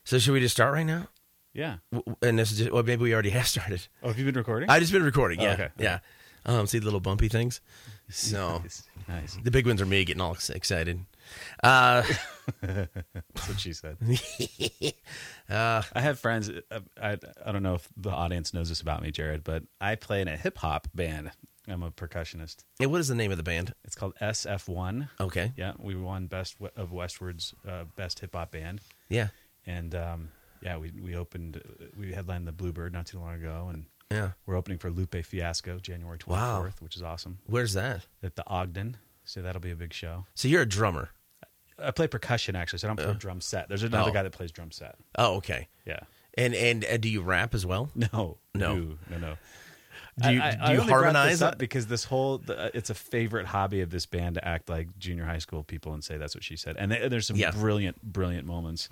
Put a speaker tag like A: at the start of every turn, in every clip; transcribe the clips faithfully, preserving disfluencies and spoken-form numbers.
A: So should we just start right now?
B: Yeah.
A: W- And this is just, well, maybe we already have started.
B: Oh, have you been recording?
A: I just been recording. Yeah,
B: Oh, okay.
A: yeah. Um, see the little bumpy things. So
B: Nice. Nice.
A: the big ones are me getting all ex- excited. Uh,
B: That's what she said.
A: uh,
B: I have friends. uh, I I don't know if the audience knows this about me, Jared, but I play in a hip hop band. I'm a percussionist.
A: hey, what is the name of the band?
B: It's called S F one.
A: Okay.
B: Yeah, we won Best of Westward's uh, best hip hop band,
A: Yeah.
B: and um, yeah, we we opened, we headlined the Bluebird not too long ago, and
A: Yeah.
B: we're opening for Lupe Fiasco January twenty-fourth, which is awesome.
A: Where's that?
B: At the Ogden, so that'll be a big show.
A: So you're a drummer.
B: I play percussion actually, so I don't play
A: Uh,
B: drum set. There's another
A: oh.
B: guy that plays drum set.
A: Oh, okay.
B: Yeah.
A: And and uh, do you rap as well?
B: No,
A: No.
B: no, no, no.
A: Do you,
B: I, I,
A: do
B: I
A: you
B: only brought
A: harmonize
B: this up
A: it?
B: because this whole the, it's a favorite hobby of this band to act like junior high school people and say that's what she said. And they, there's some
A: Yeah.
B: brilliant, brilliant moments.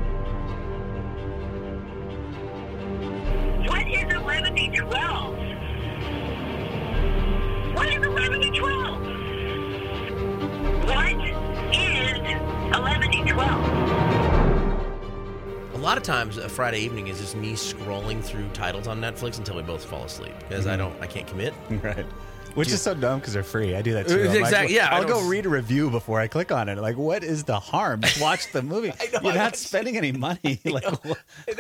C: What is eleven to twelve? What is eleven to twelve? What is eleven to twelve?
A: A lot of times, a Friday evening is just me scrolling through titles on Netflix until we both fall asleep because I don't, I can't commit.
B: Right. Which
A: Do-
B: is so dumb because they're free. I do that too. I'm
A: Exactly,
B: Like,
A: yeah, I
B: I'll go
A: don't-
B: read a review before I click on it. Like, what is the harm? Just watch the movie.
A: I know,
B: You're
A: I
B: not
A: watch-
B: spending any money. Like, what-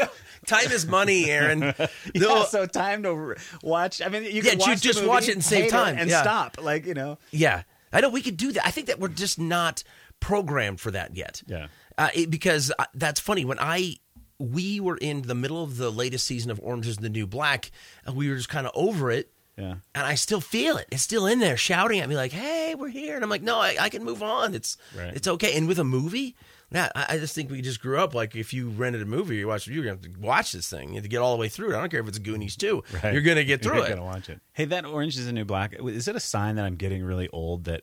A: Time is money, Aaron.
B: yeah,
A: No,
B: so time to re- watch. I mean, you
A: Yeah,
B: can
A: ju-
B: watch the
A: just
B: movie,
A: watch it and save
B: hate
A: time.
B: and
A: Yeah.
B: stop. Like, you know.
A: yeah, I know we could do that. I think that we're just not programmed for that yet.
B: Yeah.
A: Uh, it, because uh, that's funny. When I we were in the middle of the latest season of Orange is the New Black, and we were just kind of over it.
B: Yeah.
A: And I still feel it. It's still in there, shouting at me like, "Hey, we're here!" And I'm like, "No, I, I can move on. It's
B: Right.
A: it's okay." And with a movie, yeah, I, I just think we just grew up like if you rented a movie, you watched, you're gonna have to watch this thing. You have to get all the way through it. I don't care if it's Goonies too.
B: Right.
A: You're gonna get through
B: You're
A: it.
B: gonna watch it. Hey, that Orange is the New Black. Is it a sign that I'm getting really old? That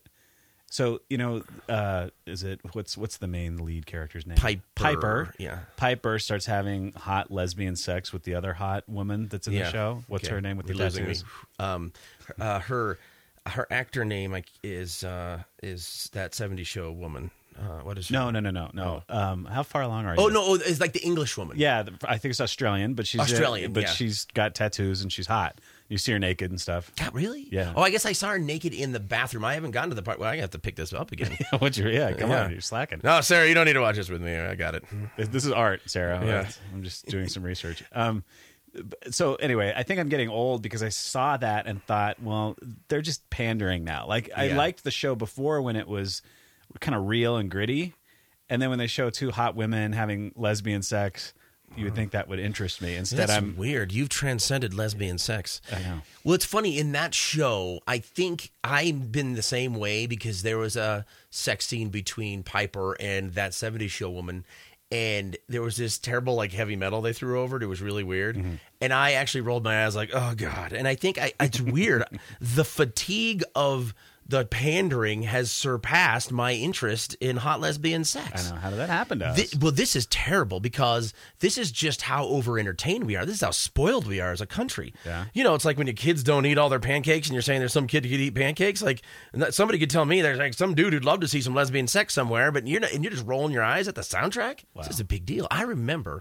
B: so you know, uh, is it what's what's the main lead character's name?
A: Piper.
B: Piper.
A: Yeah.
B: Piper starts having hot lesbian sex with the other hot woman that's in
A: Yeah.
B: the show. What's
A: Okay.
B: her name with the
A: You're losing
B: tattoos?
A: me. Um, uh, her her actor name like, is uh, is that seventies show woman. Uh, what is her
B: No,
A: name?
B: no, no, no, no. Um, how far along are you?
A: Oh no, oh, it's like the English woman.
B: Yeah, the- I think it's Australian, but she's
A: Australian,
B: but
A: yeah.
B: she's got tattoos and she's hot. You see her naked and stuff.
A: God, really?
B: Yeah.
A: Oh, I guess I saw her naked in the bathroom. I haven't gotten to the part where I have to pick this up again.
B: What's your yeah? Come
A: Yeah.
B: on, you're slacking.
A: No, Sarah, you don't need to watch this with me. I got it.
B: This is art, Sarah.
A: Yeah.
B: I'm just doing some research. Um, so anyway, I think I'm getting old because I saw that and thought, well, they're just pandering now. Like I
A: Yeah.
B: liked the show before when it was kind of real and gritty, and then when they show two hot women having lesbian sex, you would think that would interest me. Instead,
A: That's
B: I'm
A: weird. You've transcended lesbian sex.
B: I know.
A: Well, it's funny in that show. I think I've been the same way because there was a sex scene between Piper and that seventies show woman, and there was this terrible like heavy metal they threw over it. It was really weird,
B: Mm-hmm.
A: and I actually rolled my eyes like, "Oh God!" And I think I, it's weird. The fatigue of the pandering has surpassed my interest in hot lesbian sex.
B: I know. How did that happen to us?
A: Thi- well, this is terrible because this is just how over entertained we are. This is how spoiled we are as a country.
B: Yeah.
A: You know, it's like when your kids don't eat all their pancakes and you're saying there's some kid who could eat pancakes. Like and that- somebody could tell me there's like some dude who'd love to see some lesbian sex somewhere, but you're not, and you're just rolling your eyes at the soundtrack.
B: Wow.
A: This is a big deal. I remember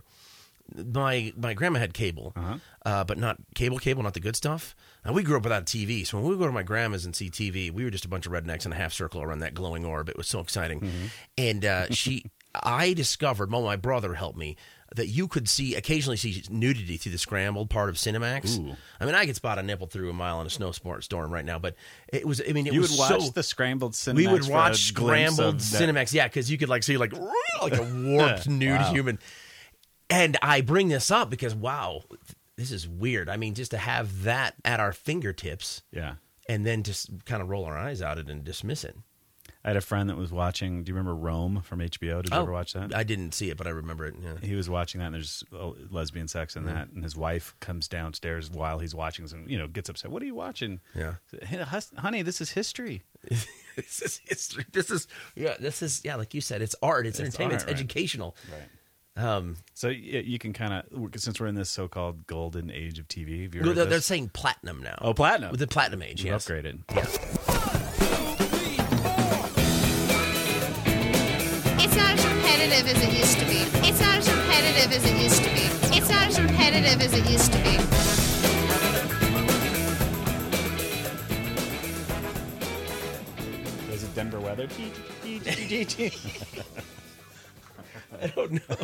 A: my my grandma had cable,
B: Uh-huh.
A: uh, but not cable cable, not the good stuff. And we grew up without T V, so when we would go to my grandma's and see T V, we were just a bunch of rednecks in a half circle around that glowing orb. It was so exciting.
B: Mm-hmm.
A: And uh, she, I discovered, well, my brother helped me, that you could see occasionally see nudity through the scrambled part of Cinemax.
B: Ooh.
A: I mean, I could spot a nipple through a mile in a snow sport storm right now, but it was. I mean, it
B: you
A: was
B: would watch
A: so,
B: the scrambled Cinemax.
A: we would
B: for a
A: watch
B: glimpse
A: scrambled
B: of that-
A: Cinemax, yeah, because you could like see like like a warped nude
B: Wow.
A: human. And I bring this up because wow, this is weird. I mean, just to have that at our fingertips,
B: Yeah.
A: and then just kind of roll our eyes out it and dismiss it.
B: I had a friend that was watching. Do you remember Rome from H B O? Did you ever watch that?
A: I didn't see it, but I remember it. Yeah.
B: He was watching that, and there's oh, lesbian sex in that, and his wife comes downstairs while he's watching, and you know gets upset. What are you watching?
A: Yeah.
B: Hey, hus- honey, this is history.
A: This is history. This is yeah. This is yeah. Like you said, it's art. It's,
B: It's
A: entertainment.
B: art,
A: It's
B: right.
A: educational.
B: Right.
A: Um,
B: So you, you can kind of, since we're in this so-called golden age of T V, have you
A: no,
B: heard
A: they're,
B: this?
A: they're saying platinum now.
B: Oh, platinum.
A: With the platinum age,
B: You
A: yes.
B: upgraded.
D: It's not as competitive as it used to be. It's not as competitive as
B: weather.
A: I don't know.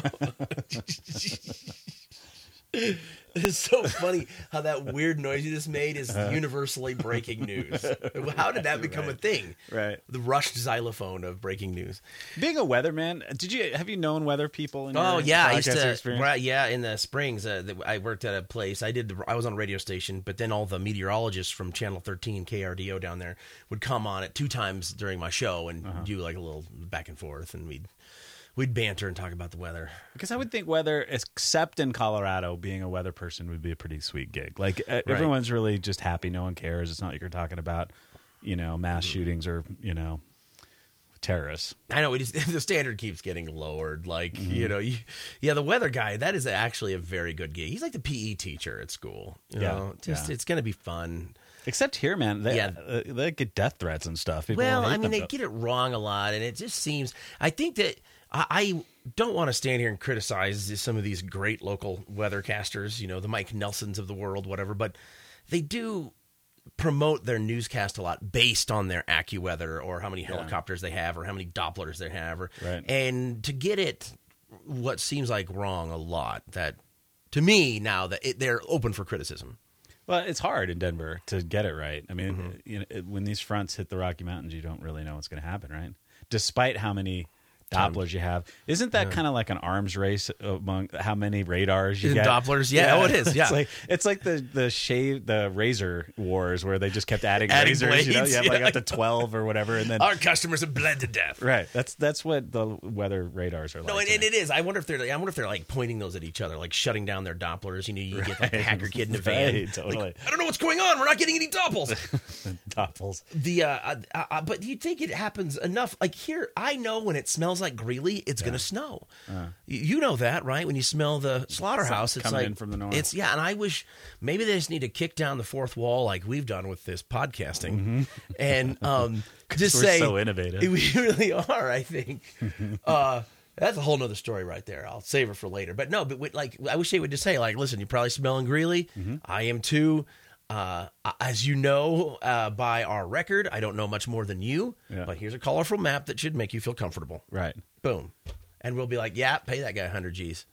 A: It's so funny how that weird noise you just made is universally breaking news. How did that become
B: Right.
A: a thing?
B: Right.
A: The rushed xylophone of breaking news.
B: Being a weatherman, did you have you known weather people? In
A: Oh
B: your
A: yeah, I used
B: broadcasting
A: to.
B: experience?
A: Right, yeah, in the Springs, uh, the, I worked at a place. I did. The, I was on a radio station, but then all the meteorologists from Channel thirteen K R D O down there would come on it two times during my show and
B: Uh-huh.
A: do like a little back and forth, and we'd we'd banter and talk about the weather.
B: Because I would think weather, except in Colorado, being a weather person would be a pretty sweet gig. Like uh, everyone's really just happy. No one cares. It's not like you're talking about, you know, mass shootings or, you know, terrorists.
A: I know it is, the standard keeps getting lowered. Like
B: Mm-hmm.
A: you know, you, yeah, the weather guy. That is actually a very good gig. He's like the P E teacher at school. You
B: Yeah,
A: know, just
B: yeah.
A: it's going to be fun.
B: Except here, man. They,
A: Yeah.
B: uh, they get death threats and stuff. People
A: Well,
B: hate
A: I mean,
B: them,
A: they
B: but-
A: get it wrong a lot, and it just seems. I think that I, I don't want to stand here and criticize some of these great local weathercasters, you know, the Mike Nelsons of the world, whatever, but they do promote their newscast a lot based on their AccuWeather or how many helicopters they have or how many Dopplers they have, or
B: Right.
A: and to get it, what seems like wrong a lot. That to me now that it, they're open for criticism.
B: Well, it's hard in Denver to get it right. I mean,
A: Mm-hmm.
B: you know, it- when these fronts hit the Rocky Mountains, you don't really know what's going to happen, right? Despite how many Dopplers you have, isn't that kind of like an arms race among how many radars you
A: In
B: get?
A: Dopplers? Yeah. Oh, it is. Yeah.
B: it's like it's like the the shave the razor wars where they just kept adding,
A: Adding
B: razors. You know,
A: blades,
B: you have like
A: yeah.
B: up to twelve or whatever, and then
A: Our customers have bled to death.
B: right. That's that's what the weather radars are like.
A: No, and,
B: to
A: and
B: me.
A: it is. I wonder if they're. I wonder if they're like pointing those at each other, like shutting down their Dopplers. You know, you get like the
B: Right.
A: hacker kid in a van.
B: Right, totally.
A: Like, I don't know what's going on. We're not getting any Doppels.
B: Doppels.
A: the uh, uh, uh, but you think it happens enough? Like here, I know when it smells like Greeley, it's going to snow. Y- You know that, right? When you smell the slaughterhouse, it's
B: coming
A: like
B: in from the north.
A: It's yeah, and I wish maybe they just need to kick down the fourth wall like we've done with this podcasting, and um, just
B: we're
A: say
B: so innovative.
A: We really are. I think. uh, That's a whole nother story right there. I'll save it for later. But no, but we, like I wish they would just say, like, listen, you're probably smelling Greeley.
B: Mm-hmm.
A: I am too. Uh, as you know uh, by our record, I don't know much more than you.
B: Yeah.
A: But here's a colorful map that should make you feel comfortable.
B: Right.
A: Boom. And we'll be like, yeah, pay that guy one hundred G's.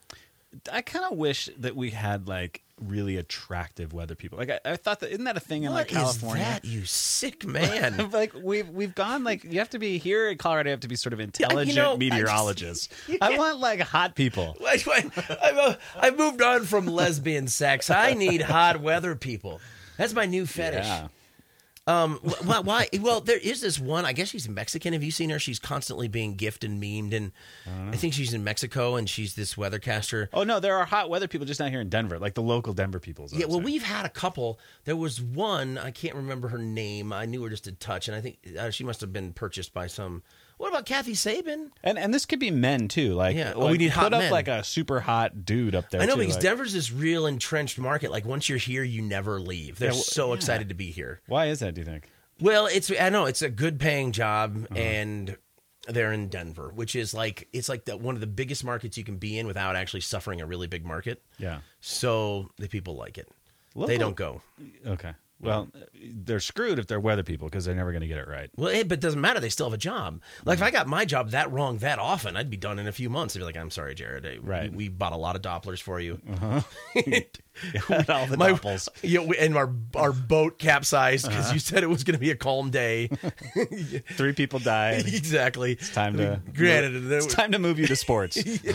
B: I kind of wish that we had like really attractive weather people. Like I, I thought that isn't that a thing in
A: What
B: like California?
A: is that, you sick man?
B: like we've we've gone like you have to be here in Colorado. You have to be sort of intelligent
A: know, I just-
B: meteorologists. I, want like hot people.
A: Wait, wait, I've, uh, I've moved on from lesbian sex. I need hot weather people. That's my new fetish.
B: Yeah.
A: Um, wh- why, why? Well, there is this one. I guess she's Mexican. Have you seen her? She's constantly being gifted and memed, and I, think she's in Mexico. And she's this weathercaster.
B: Oh no, there are hot weather people just not here in Denver, like the local Denver people.
A: Yeah, well, we've had a couple. There was one. I can't remember her name. I knew her just a touch, and I think uh, she must have been purchased by some. What about Kathy Sabin?
B: and and this could be men too. Like,
A: Yeah. Oh,
B: like,
A: we need
B: put
A: hot
B: up
A: men.
B: like a super hot dude up there.
A: I know
B: too,
A: because
B: like-
A: Denver's this real entrenched market. Like once you're here, you never leave. They're
B: Yeah, well,
A: so
B: yeah.
A: excited to be here.
B: Why is that? Do you think?
A: Well, it's I know it's a good paying job,
B: Uh-huh.
A: and they're in Denver, which is like it's like the, one of the biggest markets you can be in without actually suffering a really big market.
B: Yeah.
A: So the people like it.
B: Local-
A: They don't go.
B: Okay. Well, they're screwed if they're weather people because they're never going to get it right.
A: Well, it, but it doesn't matter. They still have a job. Like if I got my job that wrong that often, I'd be done in a few months. I'd be like, I'm sorry, Jared. I-
B: Right.
A: We, we bought a lot of Dopplers for you.
B: All the
A: My-
B: Doppels.
A: Yeah, we- and our our boat capsized because
B: Uh-huh.
A: you said it was going to be a calm day.
B: Three people died.
A: Exactly. It's
B: Time to
A: Granted,
B: It's time to move you to sports.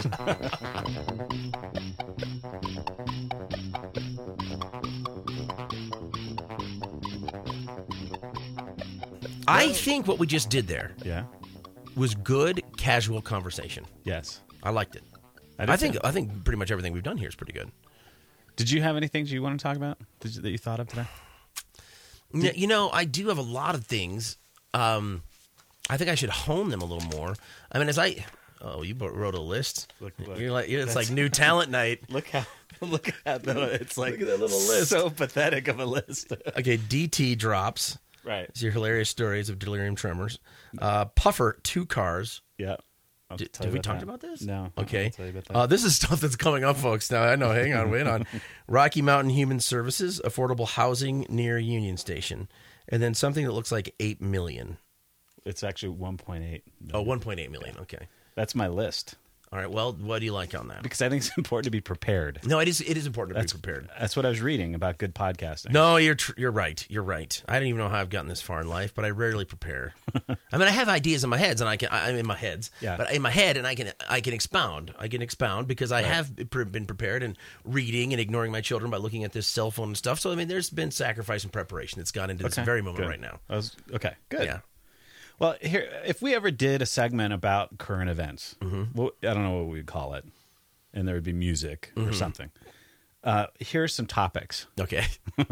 A: I think what we just did there
B: Yeah.
A: was good casual conversation.
B: Yes.
A: I liked it.
B: I, did
A: I think
B: too.
A: I think pretty much everything we've done here is pretty good.
B: Did you have any things you want to talk about Did you, that you thought of today?
A: N- you know, I do have a lot of things. Um, I think I should hone them a little more. I mean, as I oh, you bo- wrote a list.
B: Look, look.
A: You're like it's
B: That's-
A: like new talent night.
B: Look how look at that. It's like
A: Look at that little list.
B: So pathetic of a list.
A: Okay, D T drops.
B: Right.
A: It's your hilarious stories of delirium tremors. Uh, Puffer, two cars.
B: Yeah. I'll
A: Did,
B: tell
A: did
B: you
A: we
B: about
A: talk
B: that.
A: about this?
B: No.
A: Okay.
B: I'll tell you about that.
A: Uh, this is stuff that's coming up, folks. Now I know. Hang on, wait on. Rocky Mountain Human Services, affordable housing near Union Station, and then something that looks like eight million.
B: It's actually one point eight.
A: Oh, one point eight million. Okay.
B: That's my list.
A: All right. Well, what do you like on that?
B: Because I think it's important to be prepared.
A: No, it is. It is important to
B: That's
A: be prepared.
B: That's what I was reading about good podcasting.
A: No, you're tr- you're right. You're right. I don't even know how I've gotten this far in life, but I rarely prepare. I mean, I have ideas in my heads, and I can. I'm in my heads.
B: Yeah.
A: But in my head, and I can. I can expound. I can expound because I
B: Right.
A: have pre- been prepared and reading and ignoring my children by looking at this cell phone and stuff. So I mean, there's been sacrifice and prepreparation that's gone into this
B: Okay,
A: very moment
B: good.
A: right now.
B: I was, okay, good.
A: Yeah.
B: Well, here, if we ever did a segment about current events,
A: Mm-hmm.
B: well, I don't know what we'd call it, and there would be music
A: Mm-hmm.
B: or something. Uh, here's some topics.
A: Okay.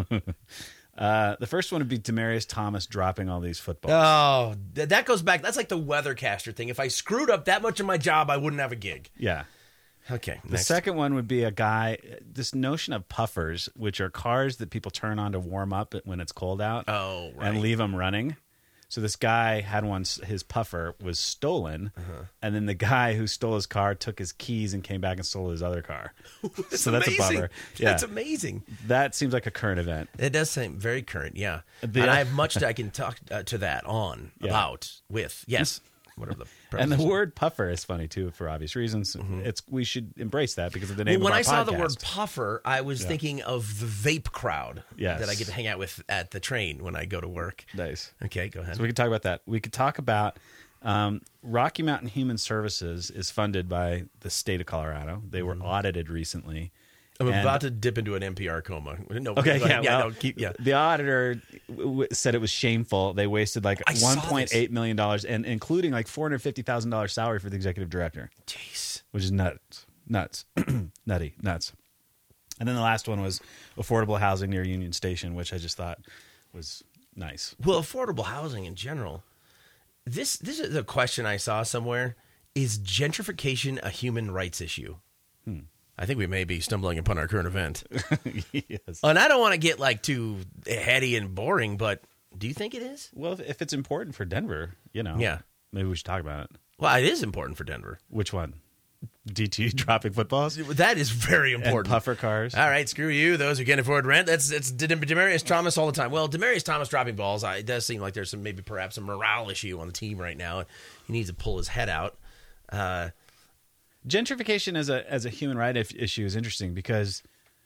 B: Uh, the first one would be Demaryius Thomas dropping all these footballs.
A: Oh, th- that goes back. That's like the weathercaster thing. If I screwed up that much of my job, I wouldn't have a gig.
B: Yeah.
A: Okay.
B: The
A: Next.
B: second one would be a guy, this notion of puffers, which are cars that people turn on to warm up when it's cold out.
A: Oh, right.
B: And leave them running. So this guy had one, his puffer was stolen,
A: Uh-huh.
B: and then the guy who stole his car took his keys and came back and stole his other car.
A: That's
B: so that's
A: amazing.
B: a bummer. Yeah.
A: That's amazing.
B: That seems like a current event.
A: It does seem very current, yeah.
B: The-
A: and I have much that I can talk uh, to that on,
B: Yeah.
A: about, with, yes. Whatever the
B: And the
A: preposition.
B: word puffer is funny too, for obvious reasons. It's we should embrace that because of the name
A: Well, when
B: of our
A: I saw
B: podcast.
A: the word puffer, I was
B: Yeah.
A: thinking of the vape crowd
B: Yes.
A: that I get to hang out with at the train when I go to work.
B: Nice.
A: Okay, go ahead.
B: So we could talk about that. We could talk about um, Rocky Mountain Human Services is funded by the state of Colorado. They were audited recently.
A: I'm
B: and-
A: about to dip into an N P R coma. No,
B: Okay,
A: go
B: yeah,
A: ahead. yeah,
B: well,
A: no, keep, yeah.
B: The auditor w- w- said it was shameful. They wasted like
A: I saw
B: one point eight million dollars, and including like four hundred fifty thousand dollars salary for the executive director,
A: Jeez.
B: which is nuts, nuts, nutty, nuts. And then the last one was affordable housing near Union Station, which I just thought was nice.
A: Well, affordable housing in general. This this is a question I saw somewhere. Is gentrification a human rights issue?
B: Hmm.
A: I think we may be stumbling upon our current event.
B: Yes.
A: And I don't want to get like too heady and boring, but do you think it is?
B: Well, if, if it's important for Denver, you know,
A: Yeah.
B: maybe we should talk about it.
A: Well, it is important for Denver.
B: Which one? D T dropping footballs
A: That is very
B: and
A: important.
B: puffer cars.
A: All right, screw you. Those who can't afford rent. That's it's De- Demaryius Thomas all the time. Well, Demaryius Thomas dropping balls. I, it does seem like there's some maybe perhaps a morale issue on the team right now. He needs to pull his head out. Uh,
B: Gentrification as a as a human right if, issue is interesting because,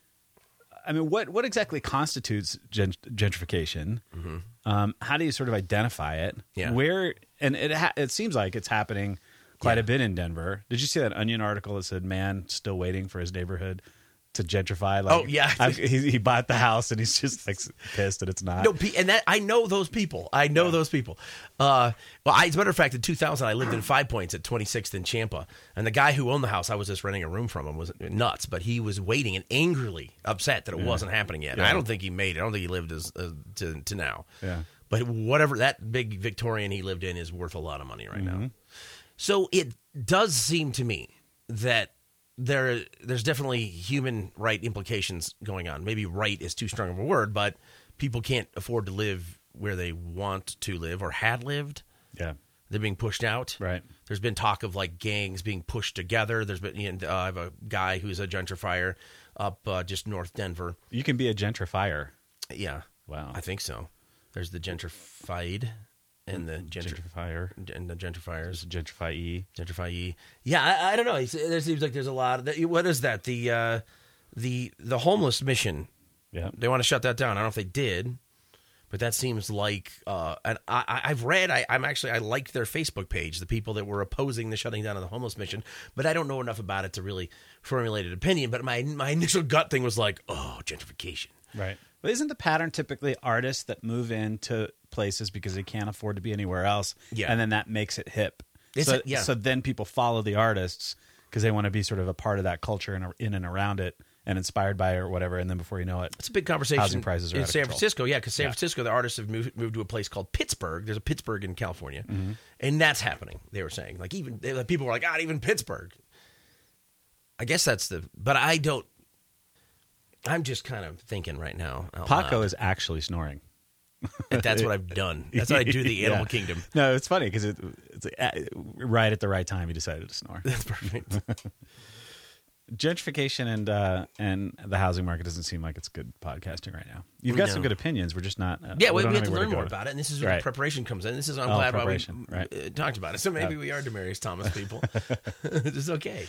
B: I mean, what what exactly constitutes gent- gentrification?
A: Mm-hmm.
B: Um, how do you sort of identify it?
A: Yeah.
B: Where and it ha- it seems like it's happening quite
A: Yeah.
B: a bit in Denver. Did you see that Onion article that said man still waiting for his neighborhood to gentrify? Like,
A: Oh, yeah.
B: I've, he, he bought the house and he's just like pissed that it's not.
A: No, pe- and that I know those people. I know those people. Uh, well, I, as a matter of fact, in two thousand, I lived in Five Points at twenty-sixth and Champa, and the guy who owned the house, I was just renting a room from him, was nuts. But he was waiting and angrily upset that it wasn't happening yet. And
B: Yeah.
A: I don't think he made it. I don't think he lived as uh, to to now.
B: Yeah.
A: But whatever that big Victorian he lived in is worth a lot of money right now. So it does seem to me that there there's definitely human right implications going on. Maybe right is too strong of a word, but people can't afford to live where they want to live or had lived.
B: Yeah.
A: They're being pushed out.
B: Right.
A: There's been talk of like gangs being pushed together. There's been you know, uh, I have a guy who's a gentrifier up uh, just north Denver.
B: You can be a gentrifier.
A: Yeah.
B: Wow.
A: I think so. There's the gentrified and the gentr-
B: Gentrifier.
A: and the gentrifiers.
B: Gentrify.
A: Gentrify. Yeah, I, I don't know. It's, there seems like there's a lot. Of that. What is that? The uh, the the homeless mission.
B: Yeah.
A: They want to shut that down. I don't know if they did, but that seems like. Uh, and I, I- I've read. I, I'm actually I liked their Facebook page. The people that were opposing the shutting down of the homeless mission, but I don't know enough about it to really formulate an opinion. But my my initial gut thing was like, oh, gentrification.
B: Right. But isn't the pattern typically artists that move into places because they can't afford to be anywhere else?
A: Yeah.
B: And then that makes it hip.
A: It's
B: so,
A: a- yeah.
B: so then people follow the artists because they want to be sort of a part of that culture and in and around it and inspired by it or whatever. And then before you know it,
A: It's a big conversation.
B: Housing prices are
A: in
B: out of
A: San
B: control.
A: Francisco. Yeah, because San
B: Yeah.
A: Francisco, the artists have moved, moved to a place called Pittsburgh. There's a Pittsburgh in California,
B: Mm-hmm.
A: and that's happening. They were saying like even they, like, people were like, God, even Pittsburgh. I guess that's the. But I don't. I'm just kind of thinking right now. out
B: Paco
A: loud,
B: is actually snoring.
A: that that's what I've done. That's what I do. The
B: Yeah.
A: Animal Kingdom.
B: No, it's funny because it, it's uh, right at the right time he decided to snore.
A: That's perfect.
B: Gentrification and uh, and the housing market doesn't seem like it's good podcasting right now. You've got
A: No.
B: some good opinions. We're just not. Uh,
A: Yeah, we,
B: don't
A: we have
B: have
A: to
B: anywhere
A: learn more
B: go.
A: about it, and this is where
B: Right.
A: the preparation comes in. This is I'm
B: Oh,
A: glad why we
B: preparation, right.
A: uh, talked about it. So maybe
B: Yeah.
A: we are Demarius Thomas people. This is okay.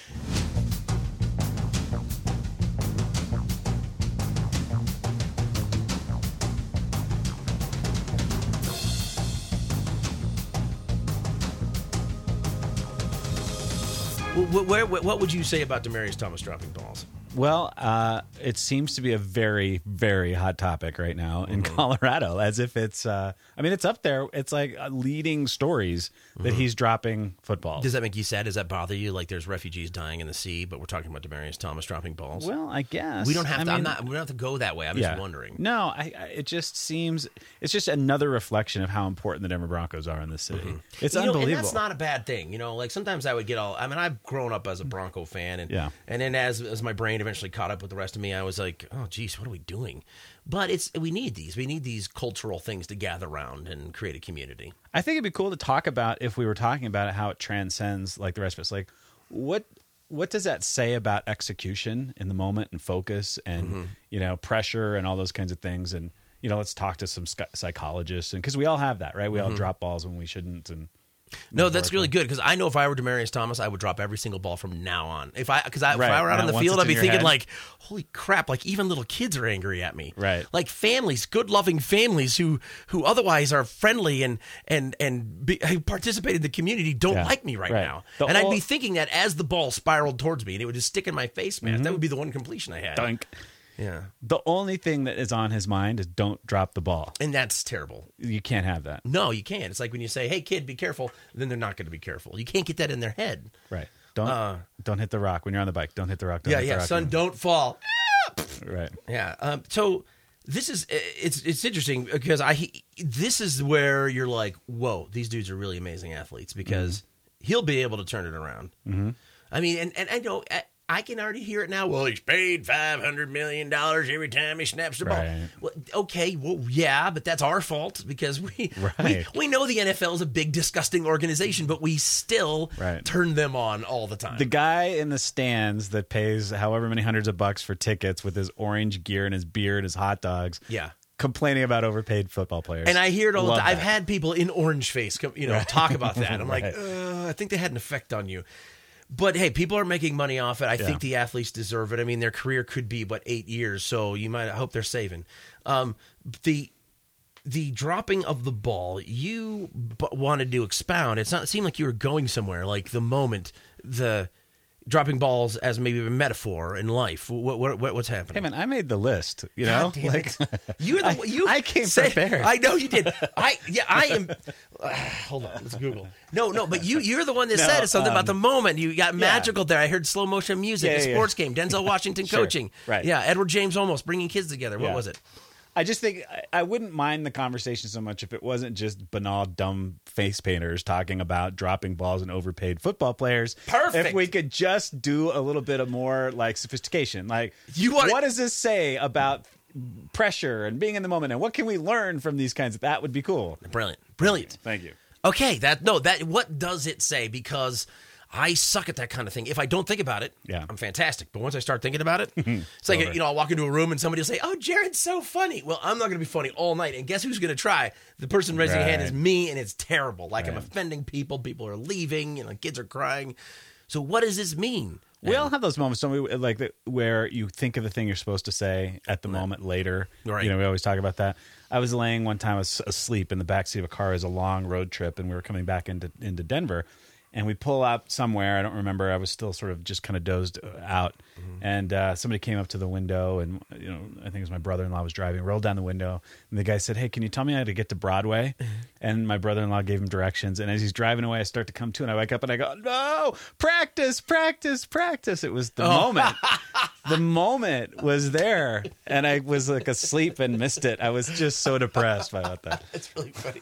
A: What, where, what would you say about Demarius Thomas dropping balls?
B: Well, uh, it seems to be a very, very hot topic right now in
A: Mm-hmm.
B: Colorado, as if it's, uh, I mean, it's up there. It's like uh, leading stories that he's dropping footballs.
A: Does that make you sad? Does that bother you? Like there's refugees dying in the sea, but we're talking about Demarius Thomas dropping balls.
B: Well, I guess.
A: we don't have
B: I
A: to. I'm
B: mean,
A: not. We don't have to go that way. I'm
B: yeah.
A: just wondering.
B: No, I, I, it just seems, it's just another reflection of how important the Denver Broncos are in this city. It's
A: You know,
B: unbelievable.
A: and that's not a bad thing. You know, like sometimes I would get all. I mean, I've grown up as a Bronco fan, and
B: Yeah.
A: and then as as my brain eventually caught up with the rest of me, I was like, oh, geez, what are we doing? But it's we need these. We need these cultural things to gather around and create a community.
B: I think it'd be cool to talk about, if we were talking about it, how it transcends like the rest of us. Like, what what does that say about execution in the moment and focus and
A: Mm-hmm.
B: you know pressure and all those kinds of things? And you know, let's talk to some sc- psychologists, and because we all have that, right? We all drop balls when we shouldn't, and
A: No, that's really good because I know if I were Demarius Thomas, I would drop every single ball from now on. If I because I, if
B: Right.
A: I were out
B: Now,
A: on the
B: once
A: field,
B: it's
A: I'd be
B: in your
A: thinking
B: head.
A: like, holy crap! Like even little kids are angry at me.
B: Right.
A: Like families, good loving families who who otherwise are friendly and and and be, who participate in the community don't
B: Yeah.
A: like me right,
B: Right.
A: now.
B: The
A: and I'd
B: whole-
A: be thinking that as the ball spiraled towards me and it would just stick in my face, man. That would be the one completion I had.
B: dunk.
A: Yeah,
B: The only thing that is on his mind is don't drop the ball.
A: and that's terrible.
B: You can't have that.
A: No, you can't. It's like when you say, "Hey, kid, be careful," then they're not going to be careful. You can't get that in their head.
B: Right. Don't
A: Uh,
B: don't hit the rock when you're on the bike. Don't hit the rock. Don't
A: Yeah,
B: hit the
A: yeah,
B: rock.
A: son, don't fall.
B: Right.
A: Yeah. Um, so this is it's it's interesting because I this is where you're like, whoa, these dudes are really amazing athletes because he'll be able to turn it around. Mm-hmm. I mean, and and I know I, I can already hear it now. Well, he's paid five hundred million dollars every time he snaps the ball.
B: Right.
A: Well, okay, well, yeah, but that's our fault because we
B: Right.
A: we, we know the N F L is a big, disgusting organization, but we still
B: Right.
A: turn them on all the time.
B: The guy in the stands that pays however many hundreds of bucks for tickets with his orange gear and his beer and his hot dogs,
A: yeah.
B: complaining about overpaid football players.
A: And I hear it all the
B: Love
A: time. I've
B: that.
A: had people in orange face, come, you know, talk about that. I'm
B: Right.
A: like, uh, I think they had an effect on you. But hey, people are making money off it. I
B: Yeah.
A: think the athletes deserve it. I mean, their career could be what eight years, so you might I hope they're saving. Um, the the dropping of the ball, you b- wanted to expound. It's not. It seemed like you were going somewhere. Like the moment the dropping balls as maybe a metaphor in life. What, what, what what's happening?
B: Hey man, I made the list. You know,
A: God damn
B: like
A: it. You're the
B: I-
A: you.
B: I came
A: said-
B: prepared.
A: I know you did. I yeah. I am. Uh, hold on. Let's Google. No, no. But you you're the one that
B: No,
A: said something about the
B: um,
A: moment. You got magical there. I heard slow motion music,
B: Yeah,
A: a
B: yeah,
A: sports game, Denzel Washington
B: Sure.
A: coaching.
B: Right.
A: Yeah. Edward James almost bringing kids together. What
B: Yeah.
A: was it?
B: I just think I, I wouldn't mind the conversation so much if it wasn't just banal, dumb face painters talking about dropping balls and overpaid football players.
A: Perfect.
B: If we could just do a little bit of more like sophistication, like
A: You wanna-
B: what does this say about pressure and being in the moment, and what can we learn from these kinds of? That would be cool.
A: Brilliant. Brilliant.
B: Thank you.
A: Okay. That no. That what does it say? Because I suck at that kind of thing. If I don't think about it,
B: Yeah.
A: I'm fantastic. But once I start thinking about it, it's like,
B: Over.
A: you know, I'll walk into a room and somebody will say, oh, Jared's so funny. Well, I'm not going to be funny all night. And guess who's going to try? The person raising a hand is
B: Right.
A: me, and it's terrible. Like I'm
B: Right.
A: offending people. People are leaving. You know, kids are crying. So what does this mean?
B: We all have those moments, don't we? Like the, where you think of the thing you're supposed to say at the moment later.
A: Right.
B: You know, we always talk about that. I was laying one time, I was asleep in the backseat of a car. It was a long road trip, and we were coming back into into Denver. And we pull up somewhere. I don't remember. I was still sort of just kind of dozed out. And uh, somebody came up to the window, and you know, I think it was my brother-in-law was driving. Rolled down the window, and the guy said, "Hey, can you tell me how to get to Broadway?" And my brother-in-law gave him directions. And as he's driving away, I start to come to, and I wake up and I go, "No, practice, practice, practice!" It was the moment. The moment was there, and I was like asleep and missed it. I was just so depressed about that.
A: That's really funny.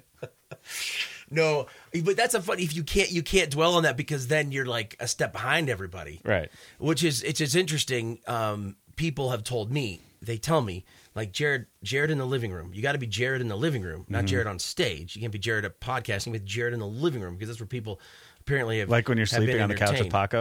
A: No, but that's a funny. If you can't, you can't dwell on that because then you're like a step behind everybody.
B: Right.
A: Which is it's just interesting. Um, people have told me, they tell me, like Jared, Jared in the living room. You got to be Jared in the living room, not Jared on stage. You can't be Jared at podcasting with Jared in the living room because that's where people apparently have
B: Like when you're
A: have been
B: sleeping on the couch with
A: entertained.
B: Paco.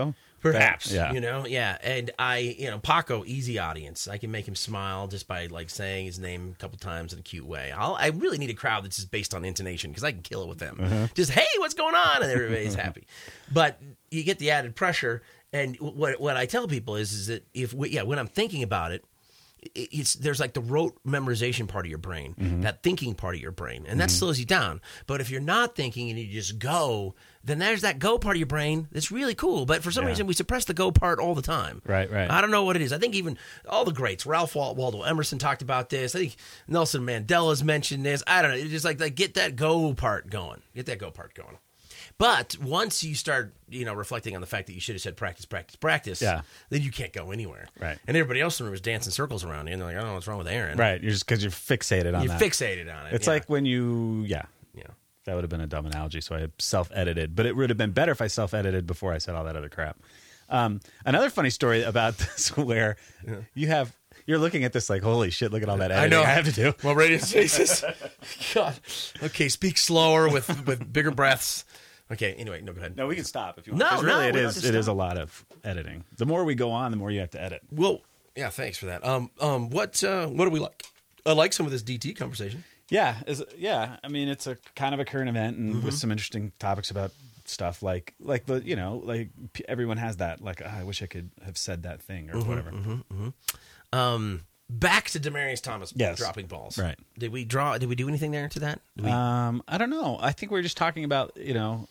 A: Perhaps,
B: yeah.
A: you know, yeah. And I, you know, Paco, easy audience. I can make him smile just by like saying his name a couple times in a cute way. I'll, I really need a crowd that's just based on intonation because I can kill it with them.
B: Uh-huh.
A: Just, hey, what's going on? And everybody's happy. But you get the added pressure. And what what I tell people is, is that if we, yeah, when I'm thinking about it, it's there's like the rote memorization part of your brain,
B: Mm-hmm.
A: that thinking part of your brain, and that
B: Mm-hmm.
A: slows you down. But if you're not thinking and you just go, then there's that go part of your brain that's really cool. But for some
B: Yeah.
A: reason, we suppress the go part all the time.
B: Right, right.
A: I don't know what it is. I think even all the greats, Ralph Waldo Emerson talked about this. I think Nelson Mandela's mentioned this. I don't know. It's just like, like get that go part going. Get that go part going. But once you start, you know, reflecting on the fact that you should have said practice, practice, practice,
B: Yeah.
A: then you can't go anywhere.
B: Right.
A: And everybody else in the room is dancing circles around you, and they're like, I don't know what's wrong with Aaron.
B: Right. You're just because you're fixated on
A: You're
B: that.
A: fixated on it.
B: It's
A: yeah.
B: like when you, yeah,
A: yeah.
B: that would have been a dumb analogy. So I self-edited, but it would have been better if I self-edited before I said all that other crap. Um, another funny story about this where you have, you're looking at this like, holy shit, look at all that editing I,
A: know.
B: I have to do.
A: Well, radio stations. God. Okay, speak slower with, with bigger breaths. Okay, anyway, no, go ahead.
B: No, we can stop if you want.
A: No,
B: 'Cause really,
A: no,
B: it
A: we don't
B: is
A: have
B: it
A: to
B: is a
A: stop.
B: lot of editing. The more we go on, the more you have to edit.
A: Well, yeah, thanks for that. Um, um, what, uh, what do we like? I like some of this D T conversation.
B: Yeah, is yeah. I mean, it's a kind of a current event, and
A: Mm-hmm.
B: with some interesting topics about stuff like like the you know like p- everyone has that like oh, I wish I could have said that thing or
A: Mm-hmm,
B: whatever.
A: Um, back to Demaryius Thomas
B: Yes.
A: dropping balls.
B: Right.
A: Did we draw? Did we do anything there to that? Did we,
B: Um, I don't know. I think we are just talking about you know.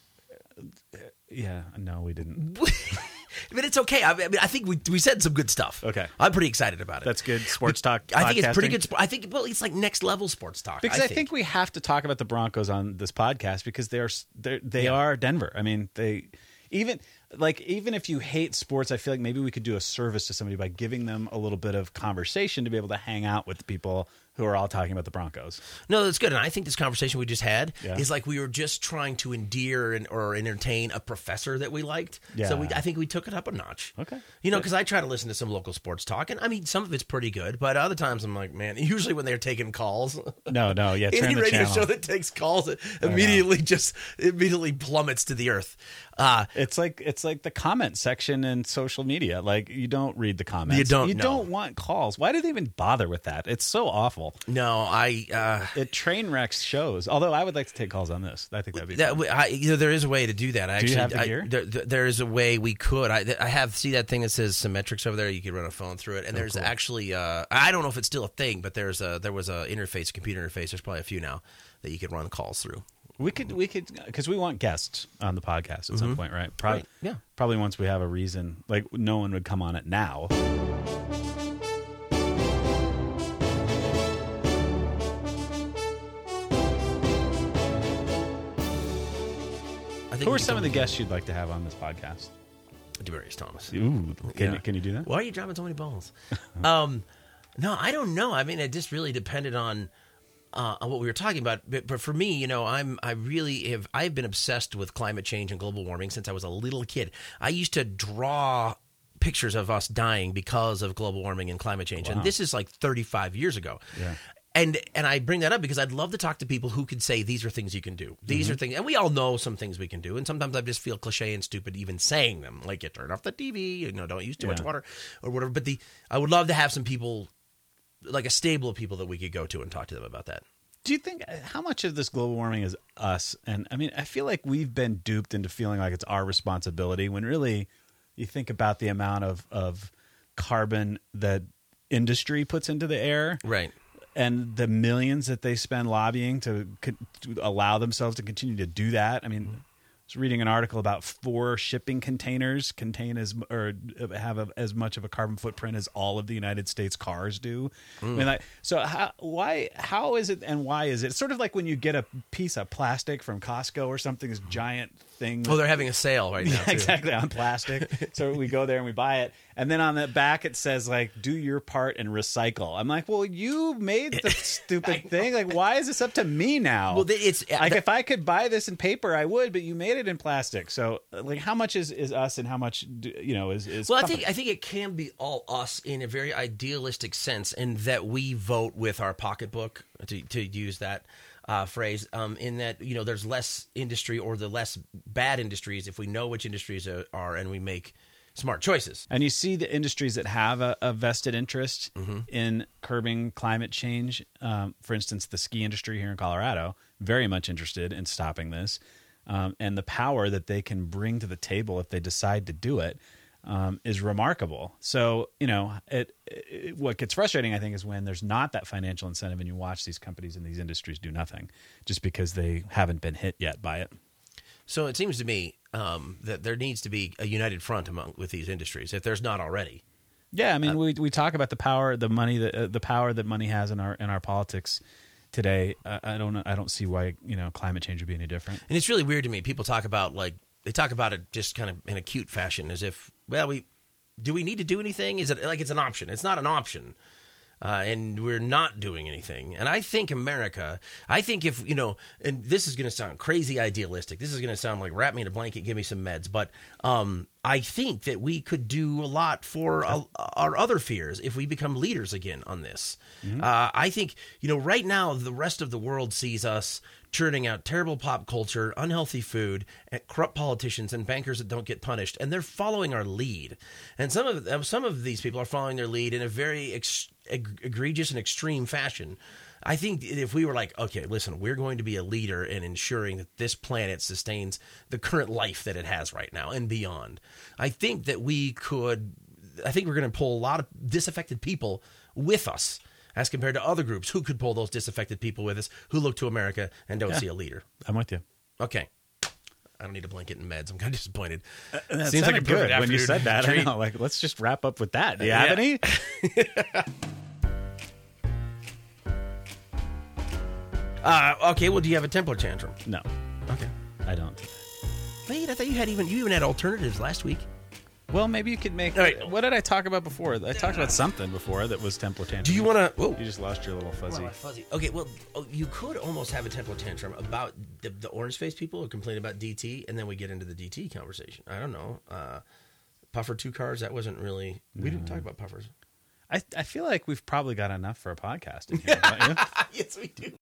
B: Yeah, no, we didn't.
A: but it's okay. I mean, I think we we said some good stuff.
B: Okay.
A: I'm pretty excited about it.
B: That's good sports talk.
A: I think it's pretty
B: podcasting.
A: good. sp- I think well, it's like next level sports talk.
B: Because I think. we have to talk about the Broncos on this podcast because they are they're, they
A: Yeah.
B: are Denver. I mean, they even like even if you hate sports, I feel like maybe we could do a service to somebody by giving them a little bit of conversation to be able to hang out with people who are all talking about the Broncos.
A: No, that's good. And I think this conversation we just had
B: Yeah.
A: is like we were just trying to endear and, or entertain a professor that we liked.
B: Yeah.
A: So we, I think we took it up a notch.
B: Okay.
A: You know, because I try to listen to some local sports talk, and I mean, some of it's pretty good, but other times I'm like, man, usually when they're taking calls,
B: No, no, yeah, turn
A: any
B: the
A: radio
B: channel.
A: show that takes calls, it immediately just immediately plummets to the earth. Uh,
B: It's like it's like the comment section in social media. Like you don't read the comments.
A: You don't,
B: You
A: no.
B: don't want calls. Why do they even bother with that? It's so awful.
A: no, I. Uh,
B: It train wrecks shows. Although I would like to take calls on this. I think that'd be
A: That
B: fun.
A: I, you know, there is a way to do that. I
B: Do you
A: actually,
B: have the
A: I-
B: gear?
A: there, there- there is a way we could. I, I have see that thing that says Symmetrics over there. You could run a phone through it, and there's
B: cool.
A: actually uh, I don't know if it's still a thing, but there's a there was a interface, a computer interface. There's probably a few now that you could run calls through.
B: We could, we could, because we want guests on the podcast at some point, right? Probably,
A: Right, yeah.
B: Probably once we have a reason, like no one would come on it now.
A: I think
B: Who
A: we
B: are
A: could
B: some
A: go
B: of the
A: with
B: guests you'd like to have on this podcast?
A: Demaryius Thomas.
B: Ooh, can,
A: Yeah.
B: you, can you do that?
A: Why are you dropping so many balls? um, no, I don't know. I mean, it just really depended on uh, on what we were talking about. But, but for me, you know, I'm I really have I've been obsessed with climate change and global warming since I was a little kid. I used to draw pictures of us dying because of global warming and climate change, and this is like thirty-five years ago.
B: Yeah.
A: And and I bring that up because I'd love to talk to people who could say these are things you can do. These
B: Mm-hmm.
A: are things, and we all know some things we can do. And sometimes I just feel cliche and stupid even saying them, like you turn off the T V, you know, don't use too much
B: Yeah.
A: water or whatever. But the I would love to have some people, like a stable of people that we could go to and talk to them about that.
B: Do you think how much of this global warming is us? And I mean, I feel like we've been duped into feeling like it's our responsibility when really you think about the amount of, of carbon that industry puts into the air.
A: Right.
B: And the millions that they spend lobbying to, to allow themselves to continue to do that. I mean, I was reading an article about four shipping containers contain as or have a, as much of a carbon footprint as all of the United States cars do. I mean, like, so how why how is it and why is it? It's sort of like when you get a piece of plastic from Costco or something, this giant thing.
A: Oh, they're having a sale right now.
B: Yeah,
A: too.
B: exactly, on plastic. So we go there and we buy it, and then on the back it says like "do your part and recycle." I'm like, well, you made the stupid thing. Like, why is this up to me now?
A: Well, it's
B: like
A: that-
B: if I could buy this in paper, I would, but you made it in plastic. So like, how much is, is us, and how much do, you know is is?
A: Well, I
B: company?
A: think I think it can be all us in a very idealistic sense, in that we vote with our pocketbook, to to use that uh, phrase. Um, in that, you know, there's less industry, or the less bad industries, if we know which industries are, are and we make smart choices.
B: And you see the industries that have a, a vested interest
A: Mm-hmm.
B: in curbing climate change. Um, for instance, the ski industry here in Colorado, very much interested in stopping this. Um, and the power that they can bring to the table if they decide to do it um, is remarkable. So, you know, it, it, what gets frustrating, I think, is when there's not that financial incentive and you watch these companies in these industries do nothing just because they haven't been hit yet by it.
A: So it seems to me um, that there needs to be a united front among with these industries, if there's not already.
B: Yeah, I mean, uh, we we talk about the power, the money, that uh, the power that money has in our in our politics today. Uh, I don't I don't see why you know climate change would be any different.
A: And it's really weird to me. People talk about like they talk about it just kind of in a cute fashion, as if well, we do we need to do anything? Is it like it's an option? It's not an option. Uh, and we're not doing anything. And I think America, I think if, you know, and this is going to sound crazy idealistic. This is going to sound like wrap me in a blanket, give me some meds. But um, I think that we could do a lot for uh, our other fears if we become leaders again on this. Mm-hmm. Uh, I think, you know, right now the rest of the world sees us churning out terrible pop culture, unhealthy food, and corrupt politicians and bankers that don't get punished, and they're following our lead. And some of some of these people are following their lead in a very ex- egregious and extreme fashion. I think if we were like, okay, listen, we're going to be a leader in ensuring that this planet sustains the current life that it has right now and beyond, I think that we could. I think we're going to pull a lot of disaffected people with us, as compared to other groups who could pull those disaffected people with us, who look to America and don't
B: yeah,
A: see a leader.
B: I'm with you.
A: Okay. I don't need a blanket and meds. I'm kind of disappointed.
B: Uh, that Seems like a good when you said that. Treat. I know. Like, let's just wrap up with that. Do you have yeah. any?
A: uh, okay. Well, do you have a temper tantrum?
B: No.
A: Okay.
B: I don't.
A: Wait, I thought you had even you even had alternatives last week.
B: Well, maybe you could make. Right. What did I talk about before? I talked about something before that was temper tantrum.
A: Do you want to?
B: You just lost your little fuzzy.
A: Well, fuzzy. Okay, well, oh, you could almost have a temper tantrum about the, the orange face people who complain about D T, and then we get into the D T conversation. I don't know. Uh, Puffer two cars. That wasn't really. We didn't talk about puffers.
B: I I feel like we've probably got enough for a podcast in here, don't you?
A: Yes, we do.